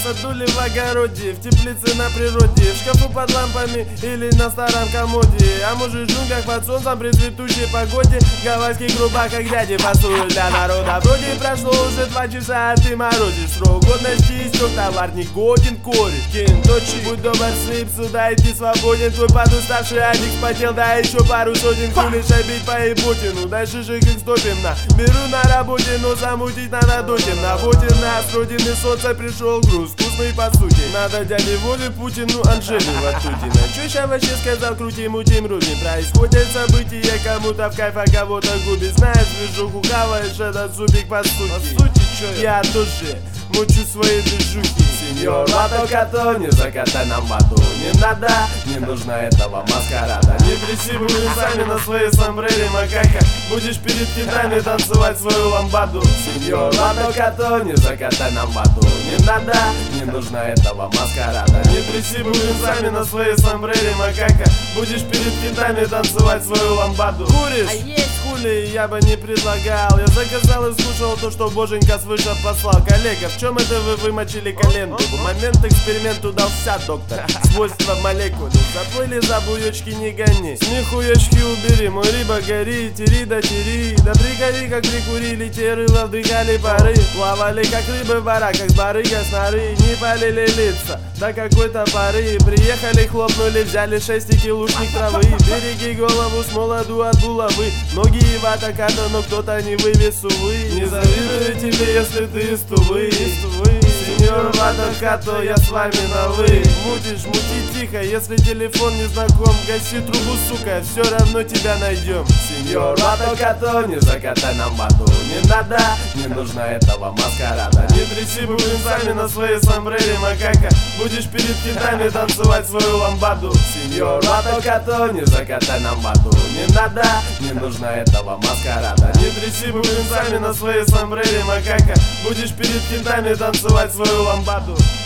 саду ли в огороде, в теплице на природе, в шкафу под лампами или на старом комоде. А может в джунглях под солнцем при цветущей погоде, в гавайских грубах, как дяди пасуют для народа. Вроде прошло уже 2 часа, а ты морозишь. Срок годности истек, товар не годен, кореш. Кинь точи, будь добр, слип сюда, и ты свободен. Твой подуставший адик спотел, да еще пару сотен. Кулиша бить по ебутину, дальше же как стопим на. Беру на работе, но замутить надо до темна. Вот и нас, родины солнца пришел груз, вкусный по сути. Надо дяде Вове Путину, Анжелю Ватутина. Чё ща вообще сказал, крутим, мутим, рубим. Происходят события, кому-то в кайф, а кого-то губит. Знаешь, движуху хаваешь, этот зубик по сути, чё я тоже мучу свои движухи. Сеньор Вато Като, не закатай нам вату. Не надо, не нужно этого маскарада. Не тряси сами на своей сомбрере, макака. Будешь перед китами танцевать свою ламбаду. Сеньор Вато Като, не закатай нам вату. Не надо, не нужно этого маскарада. Не тряси сами на своей сомбрере, макака. Будешь перед китами танцевать свою ламбаду. Куришь? А есть Хули я бы не предлагал. Я заказал и слушал то, что боженька свыше послал. Коллега, в чем это вы вымочили коленку? В момент эксперимента удался, доктор. Свойства молекулы. Заплыли за буечки, не гони. Смехуечки убери, мой рыба гори, тери да тери. Да прикори, как прикурили, те рыла вдыхали пары. Плавали, как рыбы в бараках, с барыга с норы. Не полили лица до какой-то поры. Приехали, хлопнули, взяли шестики, лучник травы. Береги голову с молоду от булавы. Ноги и Вато Като, но кто-то не вывез, увы. Не завидую тебе, если ты из Тувы. Сеньор Вато Като, я с вами на вы. Мутишь, мути тихо, если телефон не знаком. Гаси трубу, сука, все равно тебя найдем. Сеньор Вато Като, не закатай нам вату. Не надо, не нужно этого маскарада. Не тряси сами на своей сомбрере, макака. Будешь перед китами танцевать свою ламбаду. Сеньор Вато Като, не закатай нам вату. Не надо, не нужно этого маскарада. Не тряси сами на своей сомбрере, макака. Будешь перед китами танцевать свою ламбаду.